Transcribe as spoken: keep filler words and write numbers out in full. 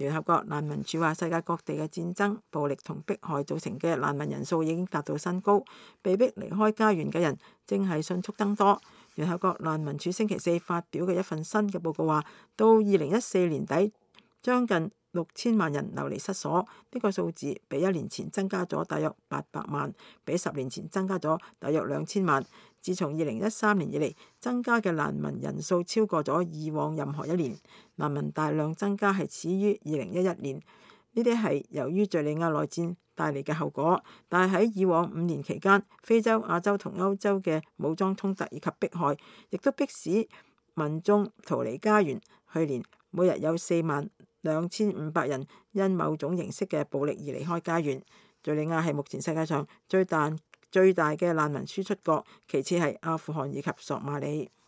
聯合國難民署話，世界各地嘅戰爭、暴力同迫害造成嘅難民人數已經達到新高，被迫離開家園嘅人正係迅速增多。聯合國難民署星期四發表嘅一份新嘅報告話，到二零一四年底，將近六千萬人流離失所，呢個數字比一年前增加咗大約八百萬，比十年前增加咗大約兩千萬。自從二零一三年以嚟，增加嘅難民人數超過咗以往任何一年。難民大量增加係始於二零一一年，呢啲係由於敘利亞內戰帶嚟嘅後果。但係喺以往五年期間，非洲、亞洲同歐洲嘅武裝衝突以及迫害，亦都迫使民眾逃離家園。去年每日有四萬兩千五百人因某種形式嘅暴力而離開家園。敘利亞係目前世界上最大最大嘅難民輸出國，其次係阿富汗以及索馬里。